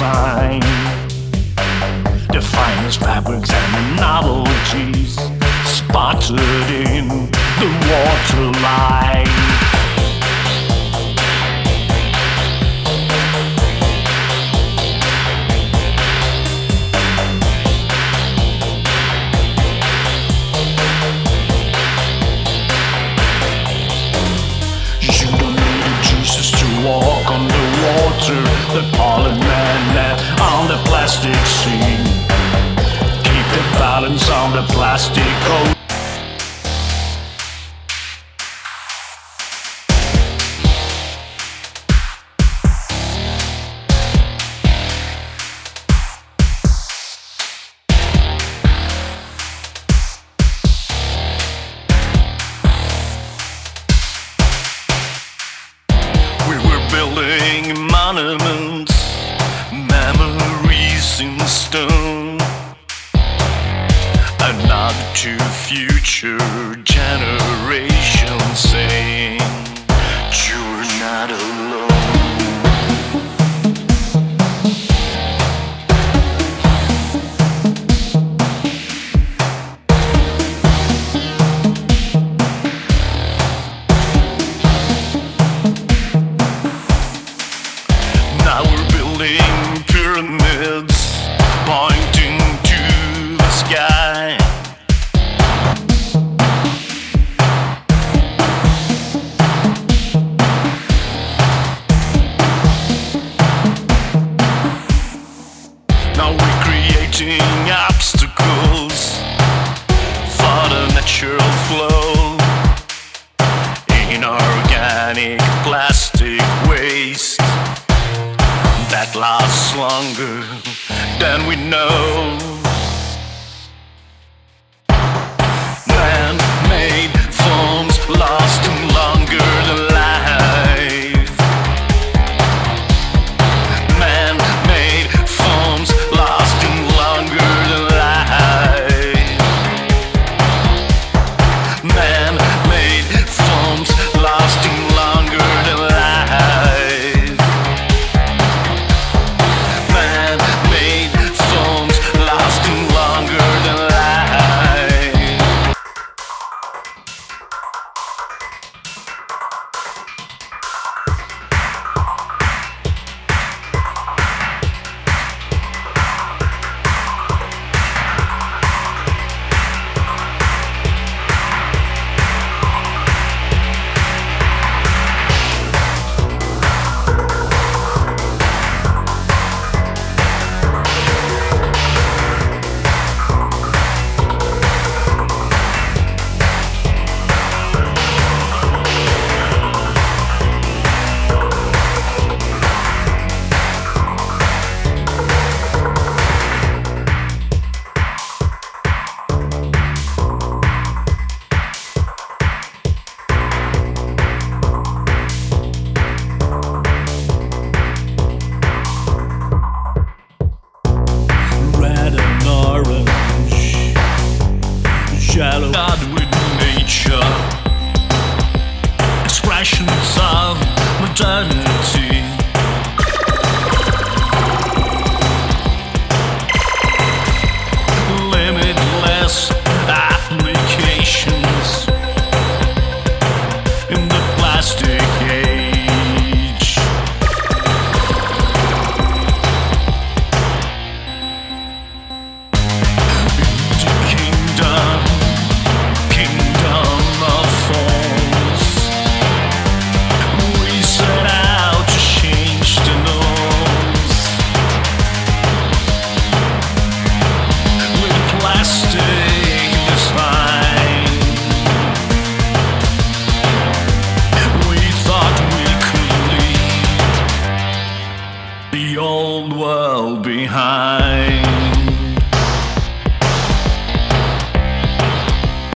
design. The finest fabrics and the novelties spotted in the waterline. Walk on the water, the pollen man on the plastic scene. Keep the balance on the plastic coat. Building monuments, memories in stone, a nod to future generations saying you're not alone. Now we're building pyramids, pointing to the sky. Now we're creating obstacles for the natural flow. Inorganic plastic waste that lasts longer than we know. Man-made forms lasting longer than life. Man-made forms lasting longer than life. Man-made forms lasting longer than life. Shallow God with nature, expressions of modernity.